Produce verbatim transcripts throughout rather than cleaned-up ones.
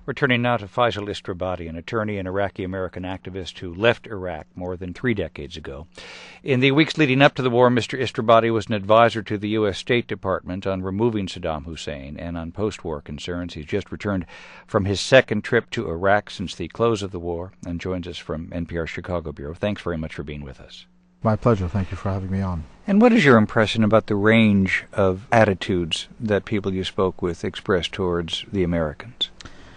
We're turning now to Faisal Istrabadi, an attorney and Iraqi-American activist who left Iraq more than three decades ago. In the weeks leading up to the war, Mister Istrabadi was an advisor to the U S State Department on removing Saddam Hussein and on post-war concerns. He's just returned from his second trip to Iraq since the close of the war and joins us from N P R's Chicago Bureau. Thanks very much for being with us. My pleasure. Thank you for having me on. And what is your impression about the range of attitudes that people you spoke with expressed towards the Americans?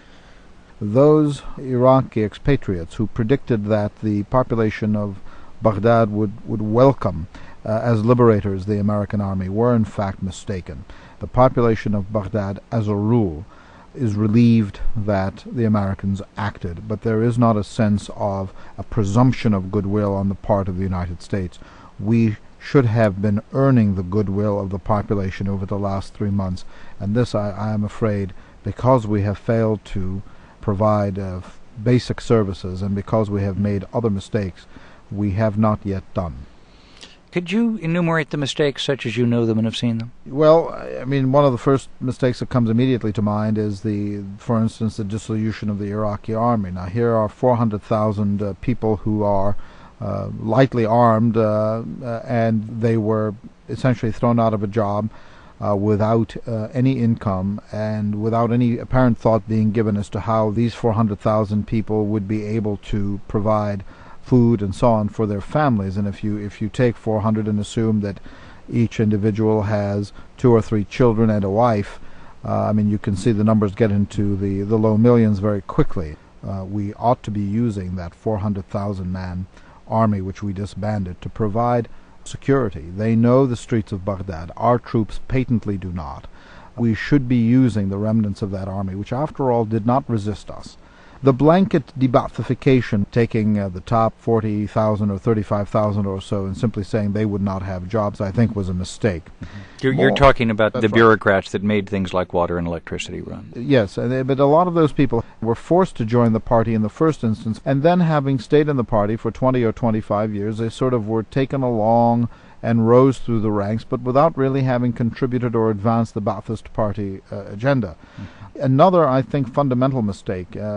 Those Iraqi expatriates who predicted that the population of Baghdad would, would welcome uh, as liberators the American army were in fact mistaken. The population of Baghdad, as a rule, is relieved that the Americans acted, but there is not a sense of a presumption of goodwill on the part of the United States. We should have been earning the goodwill of the population over the last three months, and this, I, I am afraid, because we have failed to provide uh, basic services and because we have made other mistakes, we have not yet done. Could you enumerate the mistakes such as you know them and have seen them? Well, I mean, one of the first mistakes that comes immediately to mind is, the, for instance, the dissolution of the Iraqi army. Now, here are four hundred thousand uh, people who are uh, lightly armed, uh, uh, and they were essentially thrown out of a job uh, without uh, any income and without any apparent thought being given as to how these four hundred thousand people would be able to provide food and so on for their families. And if you if you take four hundred and assume that each individual has two or three children and a wife, uh, I mean, you can see the numbers get into the, the low millions very quickly. Uh, we ought to be using that four hundred thousand man army which we disbanded to provide security. They know the streets of Baghdad. Our troops patently do not. We should be using the remnants of that army, which after all did not resist us. The blanket de-Baathification, taking uh, the top forty thousand or thirty-five thousand or so and simply saying they would not have jobs, I think was a mistake. Mm-hmm. You're, you're talking about the bureaucrats right. that made things like water and electricity run. Yes, but a lot of those people were forced to join the party in the first instance, and then having stayed in the party for twenty or twenty-five years, they sort of were taken along and rose through the ranks, but without really having contributed or advanced the Ba'athist party uh, agenda. Mm-hmm. Another, I think, fundamental mistake uh,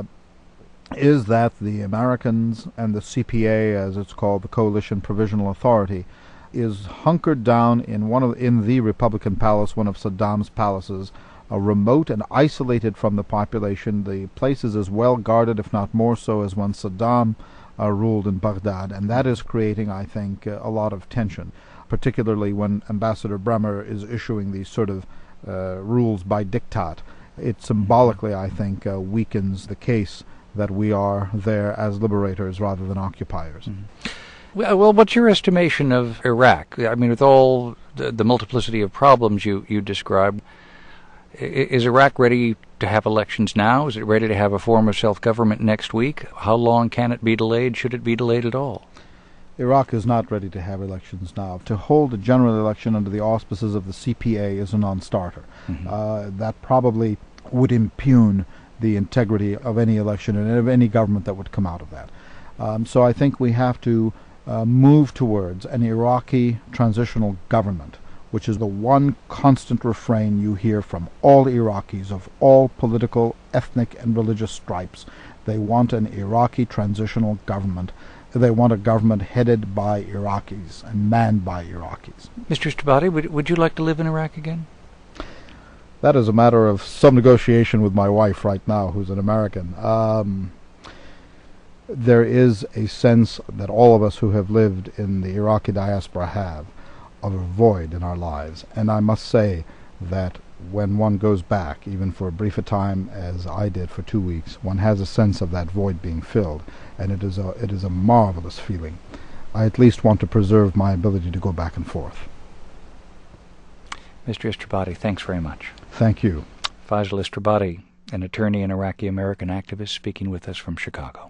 is that the Americans and the C P A, as it's called, the Coalition Provisional Authority, is hunkered down in one of in the Republican Palace, one of Saddam's palaces, uh, remote and isolated from the population. The place is as well guarded, if not more so, as when Saddam uh, ruled in Baghdad, and that is creating, I think, uh, a lot of tension, particularly when Ambassador Bremer is issuing these sort of uh, rules by diktat. It symbolically, I think, uh, weakens the case that we are there as liberators rather than occupiers. Mm-hmm. Well, what's your estimation of Iraq? I mean, with all the, the multiplicity of problems you, you described, is Iraq ready to have elections now? Is it ready to have a form of self-government next week? How long can it be delayed? Should it be delayed at all? Iraq is not ready to have elections now. To hold a general election under the auspices of the C P A is a non-starter. Mm-hmm. Uh, that probably would impugn the integrity of any election and of any government that would come out of that. Um, so I think we have to uh, move towards an Iraqi transitional government, which is the one constant refrain you hear from all Iraqis of all political, ethnic, and religious stripes. They want an Iraqi transitional government. They want a government headed by Iraqis and manned by Iraqis. Mister Istrabadi, would, would you like to live in Iraq again? That is a matter of some negotiation with my wife right now, who's an American. Um, there is a sense that all of us who have lived in the Iraqi diaspora have of a void in our lives. And I must say that when one goes back, even for a brief a time as I did for two weeks, one has a sense of that void being filled. And it is a, it is a marvelous feeling. I at least want to preserve my ability to go back and forth. Mister Istrabadi, thanks very much. Thank you. Faisal Istrabadi, an attorney and Iraqi-American activist, speaking with us from Chicago.